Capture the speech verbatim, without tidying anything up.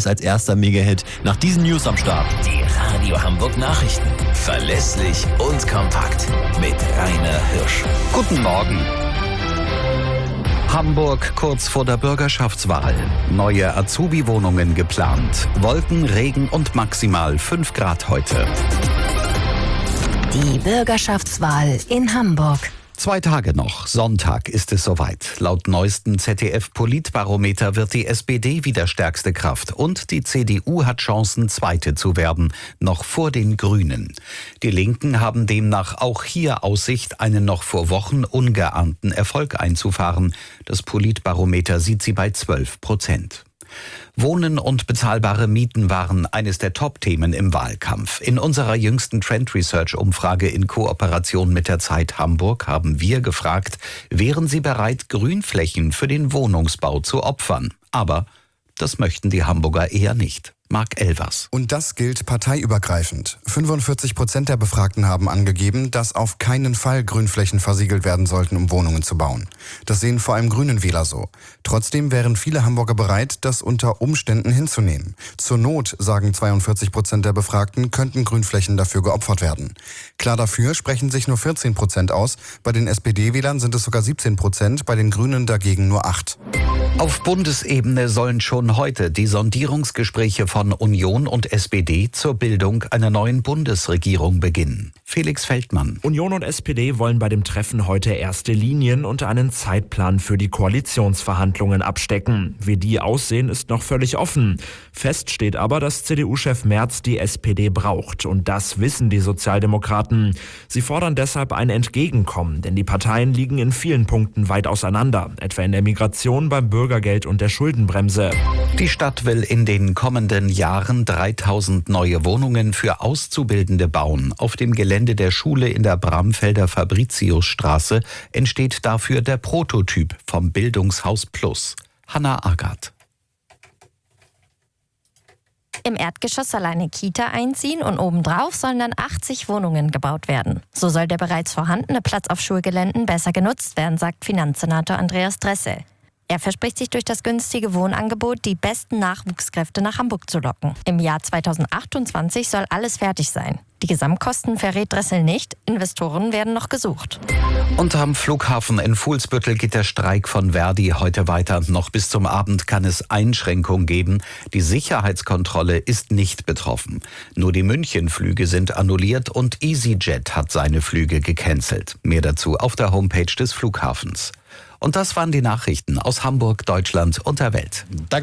als erster Mega-Hit. Nach diesen News am Start. Die Radio Hamburg Nachrichten. Verlässlich und kompakt. Mit Rainer Hirsch. Guten Morgen. Hamburg kurz vor der Bürgerschaftswahl. Neue Azubi-Wohnungen geplant. Wolken, Regen und maximal fünf Grad heute. Die Bürgerschaftswahl in Hamburg. Zwei Tage noch, Sonntag ist es soweit. Laut neuesten Z D F-Politbarometer wird die S P D wieder stärkste Kraft und die C D U hat Chancen, Zweite zu werden, noch vor den Grünen. Die Linken haben demnach auch hier Aussicht, einen noch vor Wochen ungeahnten Erfolg einzufahren. Das Politbarometer sieht sie bei zwölf Prozent. Wohnen und bezahlbare Mieten waren eines der Top-Themen im Wahlkampf. In unserer jüngsten Trend Research-Umfrage in Kooperation mit der Zeit Hamburg haben wir gefragt, wären Sie bereit, Grünflächen für den Wohnungsbau zu opfern? Aber das möchten die Hamburger eher nicht. Marc Elvers. Und das gilt parteiübergreifend. fünfundvierzig Prozent der Befragten haben angegeben, dass auf keinen Fall Grünflächen versiegelt werden sollten, um Wohnungen zu bauen. Das sehen vor allem Grünen Wähler so. Trotzdem wären viele Hamburger bereit, das unter Umständen hinzunehmen. Zur Not, sagen zweiundvierzig Prozent der Befragten, könnten Grünflächen dafür geopfert werden. Klar dafür sprechen sich nur vierzehn Prozent aus. Bei den S P D-Wählern sind es sogar siebzehn Prozent, bei den Grünen dagegen nur acht. Auf Bundesebene sollen schon heute die Sondierungsgespräche von Union und S P D zur Bildung einer neuen Bundesregierung beginnen. Felix Feldmann. Union und S P D wollen bei dem Treffen heute erste Linien und einen Zeitplan für die Koalitionsverhandlungen abstecken. Wie die aussehen, ist noch völlig offen. Fest steht aber, dass C D U-Chef Merz die S P D braucht. Und das wissen die Sozialdemokraten. Sie fordern deshalb ein Entgegenkommen, denn die Parteien liegen in vielen Punkten weit auseinander. Etwa in der Migration, beim Bürgergeld und der Schuldenbremse. Die Stadt will in den kommenden Jahren dreitausend neue Wohnungen für Auszubildende bauen. Auf dem Gelände der Schule in der Bramfelder Fabriciusstraße entsteht dafür der Prototyp vom Bildungshaus Plus. Hanna Agath. Im Erdgeschoss soll eine Kita einziehen und obendrauf sollen dann achtzig Wohnungen gebaut werden. So soll der bereits vorhandene Platz auf Schulgeländen besser genutzt werden, sagt Finanzsenator Andreas Dressel. Er verspricht sich durch das günstige Wohnangebot, die besten Nachwuchskräfte nach Hamburg zu locken. Im Jahr zweitausendachtundzwanzig soll alles fertig sein. Die Gesamtkosten verrät Dressel nicht, Investoren werden noch gesucht. Und am Flughafen in Fuhlsbüttel geht der Streik von Verdi heute weiter. Noch bis zum Abend kann es Einschränkungen geben. Die Sicherheitskontrolle ist nicht betroffen. Nur die München-Flüge sind annulliert und EasyJet hat seine Flüge gecancelt. Mehr dazu auf der Homepage des Flughafens. Und das waren die Nachrichten aus Hamburg, Deutschland und der Welt. Danke.